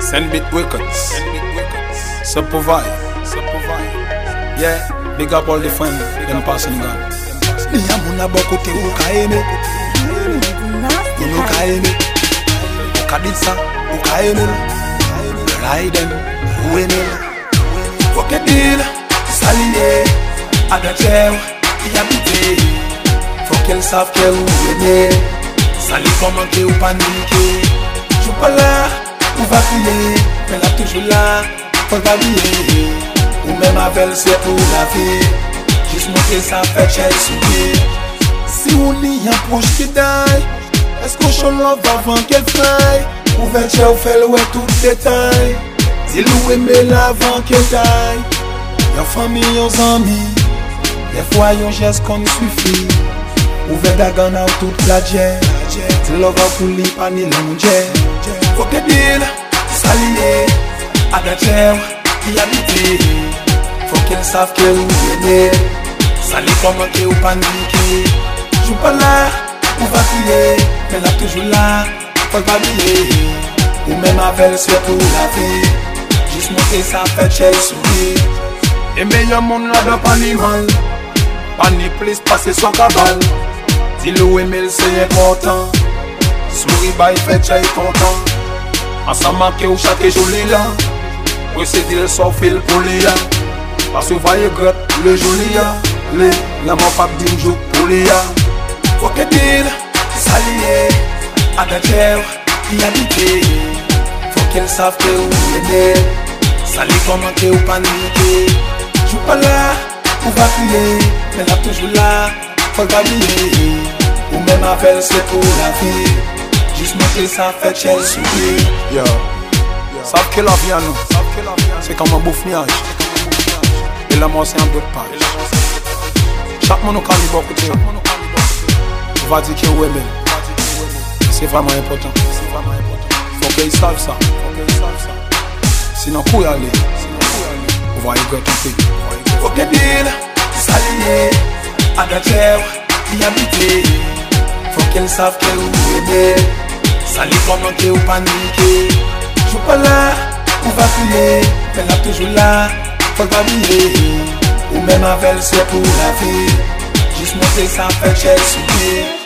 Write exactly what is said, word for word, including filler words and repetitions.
Send Bit Records. Supervise. Yeah, big up all the friends. Them passing gun. Ni amuna bokote ukaeme. Ukaeme. Ukadisa ukaeme. Raiden ueme. Fokedil saliye agachew yabite. Fokel savent qu'elle ou aimé. Sali comment que ou paniqué. Joue pas là, ou va crier. Mais là toujours là, faut pas oublier. Ou même avec c'est pour la vie. Juste montrer sa fête chez sourire. Si on y a un proche qui die, est-ce qu'on show love avant qu'elle faille? Ouverture ou fait le ouais tout détail. Dis-le aimer l'avant qu'elle die. Y'a famille, y'a amis. Des fois y'a un geste qu'on suffit. Ouvert d'agan à toute la jet. Dis love pour lui pas ni l'onjet. Faut que deal, salier, agachew, qui habite. Faut qu'elle savent qu'elle ou aimé. Sali comment que ou paniqué. Joue pas là, ou va crier. Mais là toujours là, faut pas oublier. Ou même avec c'est pour la vie. Juste montrer sa fête chez sourire. Et meilleur monde là dans animal. Pani plus passer son cabal. Dis-le aimer c'est important. Souris by fait chez content. Ensemble que ou chaque joli là. Procéder sans fil pour les là. Parce que voyez grotte le joli là. Les la mon pas d'une jour pour les là. Faut que dire salier agachew qui habite. Faut qu'elle savent que ou aimé. Sali comment que ou paniqué. Joue pas là, ou va crier. Mais là toujours là, faut pas oublier. Ou même avec c'est pour la vie. Juste montrer sa fête chez le sourire. Yo, savent que la vie à nous, c'est comme un bouffniage. Et la mort c'est un d'autres page. Chaque monde quand il va côté, on va dire qu'il est aimé. C'est vraiment important. Faut qu'ils savent ça. Sinon, pour y aller, on va y regretter. Faut que dire, salier, agachew, qui habite. Faut qu'elle savent qu'elle ou aimé. Sali comment que ou paniqué. Joue pas là, ou va crier. Mais là toujours là, faut pas oublier. Ou même avec c'est pour la vie. Juste montrer sa fête chez sourire.